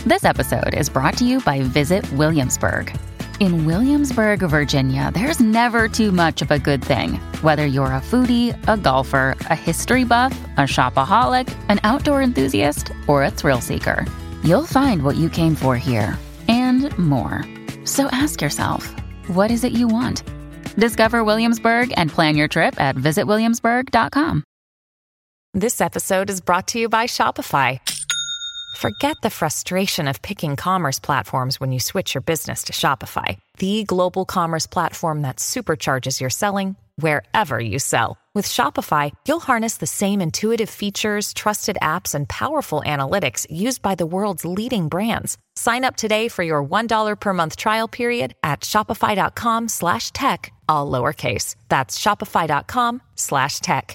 This episode is brought to you by Visit Williamsburg. In Williamsburg, Virginia, there's never too much of a good thing. Whether you're a foodie, a golfer, a history buff, a shopaholic, an outdoor enthusiast, or a thrill seeker, you'll find what you came for here and more. So ask yourself, what is it you want? Discover Williamsburg and plan your trip at visitwilliamsburg.com. This episode is brought to you by Shopify. Forget the frustration of picking commerce platforms when you switch your business to Shopify, the global commerce platform that supercharges your selling wherever you sell. With Shopify, you'll harness the same intuitive features, trusted apps, and powerful analytics used by the world's leading brands. Sign up today for your $1 per month trial period at shopify.com/tech, all lowercase. That's shopify.com/tech.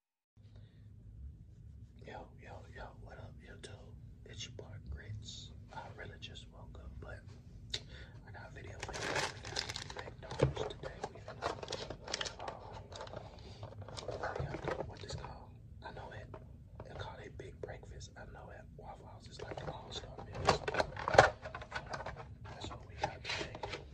What up, YouTube? It's your boy Grits. I really just woke up, but I got a video for you. McDonald's today. What this called? I know it. They call it Big Breakfast. I know it. Waffle House is like the all-star meal. That's what we got today.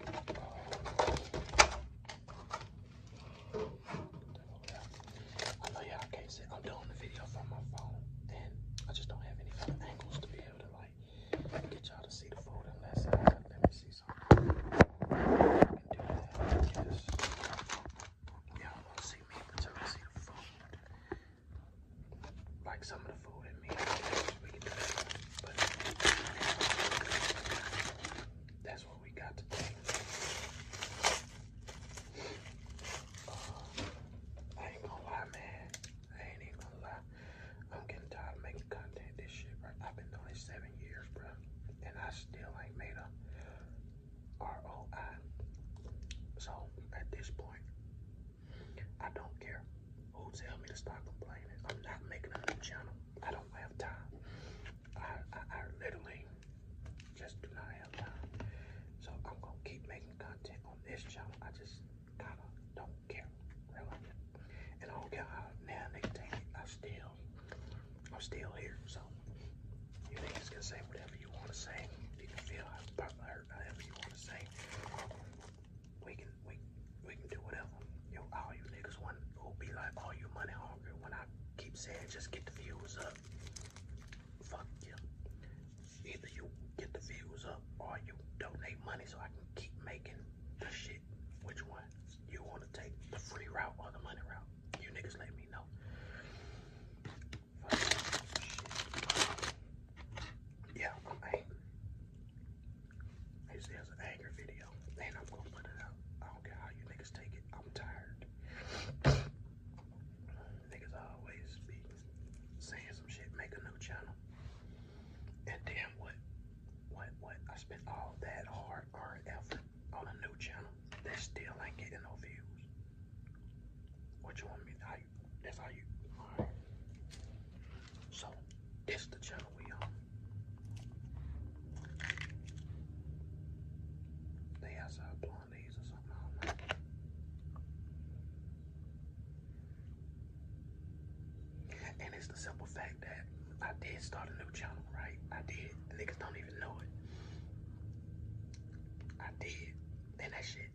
I know y'all can't see. I'm doing the video from my phone, and I just don't have any kind of angles to be able to like get y'all to see the food unless let me see something. I can do that. Yes. Y'all want to see me, but y'all can see the food. Like some of the food in me. We can do that. But that's what we got today. I ain't gonna lie, man. I ain't even gonna lie. I'm getting tired of making content. This shit, bro. I've been doing it 7 years, bro. And I still ain't made a ROI. So, at this point, I don't care who tell me to stop complaining. I'm not making a new channel. I don't have time. I literally just do not have time. So, I'm gonna keep making content on this channel. I just kinda don't care, really. And I don't care how now they take it. I'm still here. So you niggas can say whatever you want to say. You can feel hurt, however you want to say. We can do whatever. All you niggas who be like, oh, you money hungry. When I keep saying just get the views up, fuck you. Either you get the views up or you donate money so I can keep making the shit. Which one you want to take, the free route or the money route? You niggas let me know. Fuck shit. Yeah, I'm angry. There's an anger video, and I'm gonna put it out. I don't care how you niggas take it. I'm tired. Niggas always be saying some shit, make a new channel. And damn, what? I spent all that hard effort on a new channel that still ain't getting no views. What you want me to do? That's how you. Alright. So, this the channel we on. They outside blowing these or something, I don't know. And it's the simple fact that I did start a new channel, right? I did. The niggas don't even know it. I did. And that shit.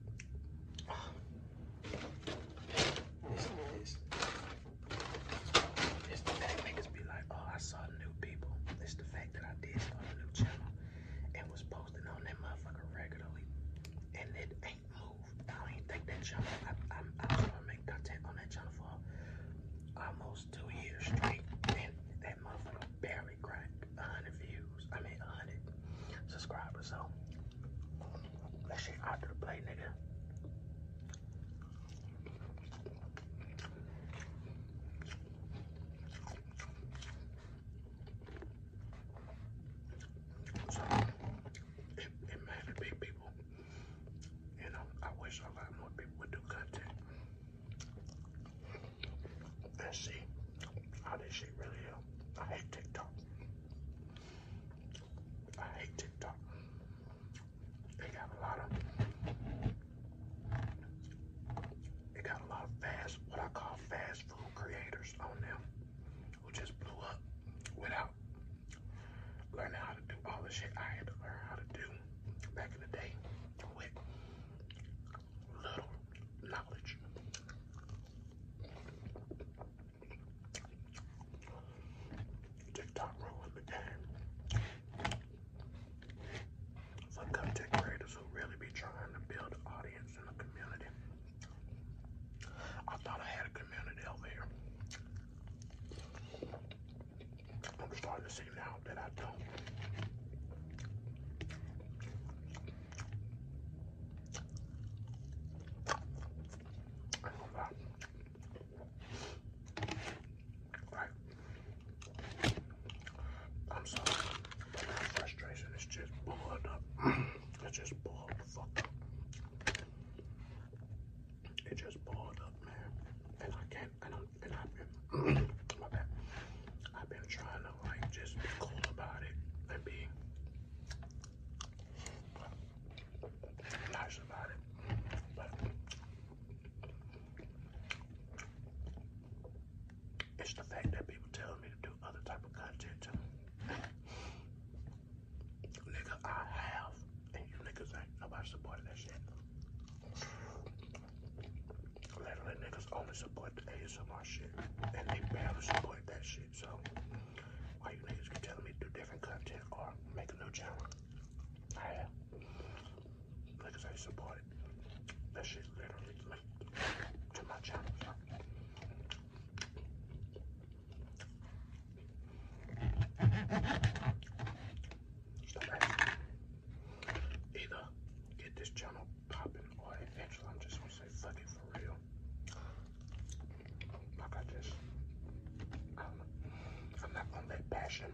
It's the fact niggas be like, oh, I saw new people. It's the fact that I did start a new channel and was posting on that motherfucker regularly. And it ain't moved. I don't even think that channel, I'm trying to make content on that channel for almost 2 years straight. And that motherfucker barely cracked 100 views. I mean, 100 subscribers. So, that shit out to the play, nigga. So, it made the big people. You know, I wish a lot more people would do content. And see how this shit really is. I hate TikTok. I hate TikTok. They got a lot of the shit I had to learn how to do back in the day with little knowledge. TikTok ruined the game for content creators who really be trying to build an audience and a community. I thought I had a community over here. I'm starting to see now that I don't. Right. I'm sorry, but my frustration is just boiled up. It's just boiled the fuck up. It just boiled up, man. And I can't, and I've been, my bad. I've been trying to like just be cool about it and be nice about it, but it's the fact that people tell me to do other type of content too. Nigga, I have, and you niggas ain't nobody supporting that shit. Literally, niggas only support the ASMR shit, and they barely support that shit. So why you niggas keep telling me to do different content or make a new channel? I have. Niggas ain't support it. That shit literally linked to my channel. So. Either get this channel popping or eventually I'm just gonna say fuck it for real. Like I don't know. I'm not gonna let passion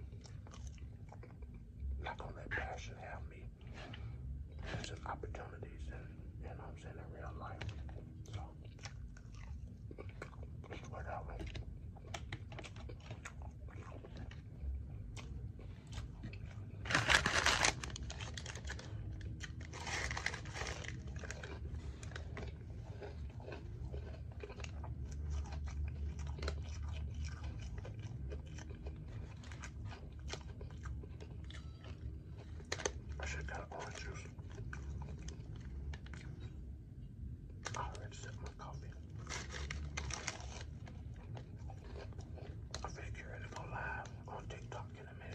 have me into opportunities and, you know what I'm saying, in real life. So, let's work out with it. I should have got orange juice. I already sipped my coffee. I finna get ready to go live on TikTok in a minute.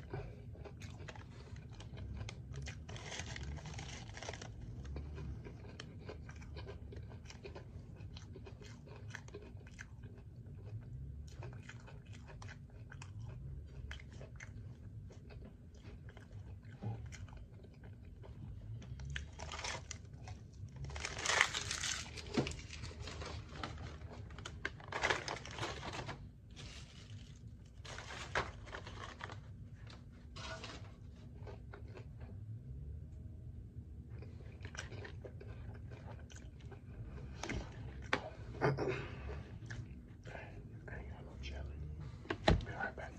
I ain't got no jelly. Be right back.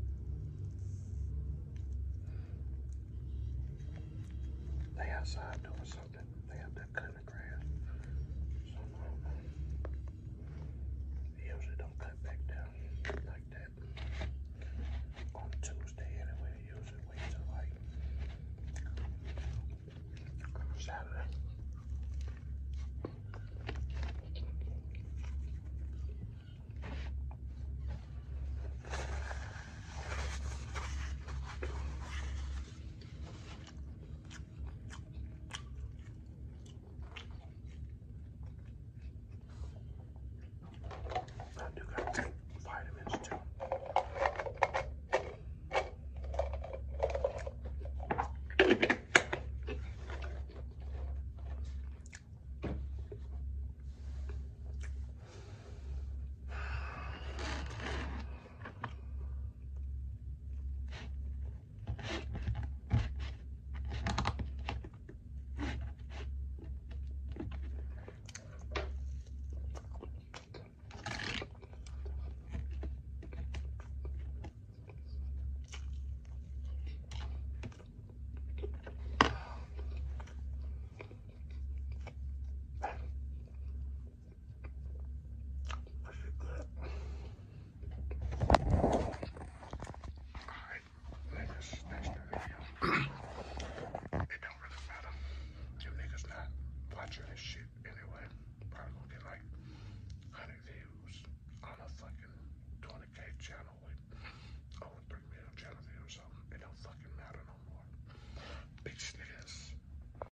Outside